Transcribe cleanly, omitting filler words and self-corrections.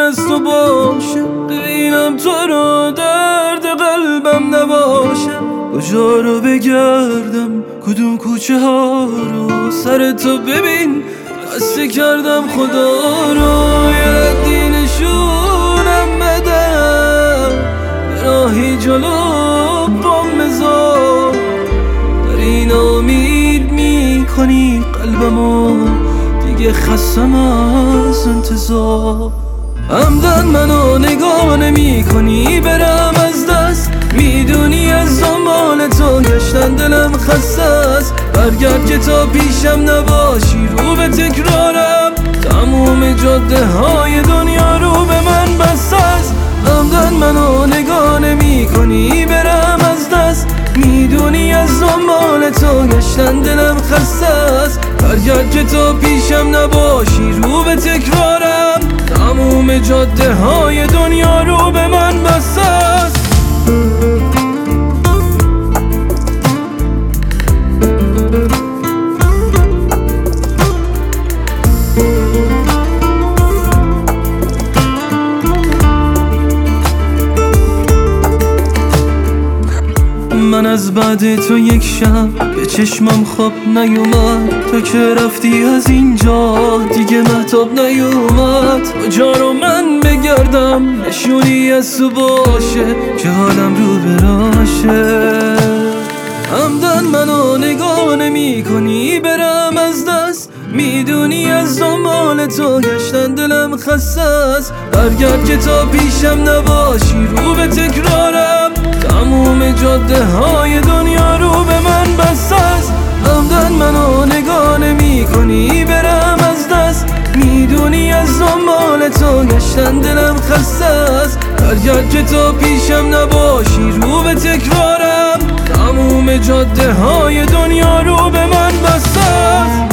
از تو باشه، ببینم تو رو درد قلبم نباشه. کجا رو بگردم کدوم کوچه ها رو، سر تو ببین خسته کردم خدا رو. یه ردی نشونم بدم به راهی جلو بام بذار، داری ناامید میکنی قلبمو، دیگه خستم از انتظار. عمدن منو نگاه نمی کنی برم از دست، میدونی از دنبال تو گشتن دلم خسته است. برگرد که تا پیشم نباشی، رو به تکرارم تموم جاده های دنیا رو به من بسته است. عمدن منو نگاه نمی کنی برم از دست، میدونی از دنبال تو گشتن دلم خسته است. برگرد که تا پیشم نباشی، رو به تکرارم تموم جاده های دنیا رو به من بسته است. من از بعد تو یک شب به چشمم خواب نیومد، تو که رفتی از اینجا دیگه مهتاب نیومد. کجا رو من بگردم نشونی از تو باشه که حالم رو براشه. عمدن منو نگاه نمی کنی برم از دست، میدونی از دنبال تو گشتن دلم خسته است. برگرد که تا پیشم نباشی، رو به تکرارم تموم جاده های دنیا رو به من بسته است. عمدن منو نگاه نمی کنی برم از دست، میدونی از دنبال تو گشتن دلم خسته است. برگرد که تا پیشم نباشی، رو به تکرارم تموم جاده های دنیا رو به من بسته است.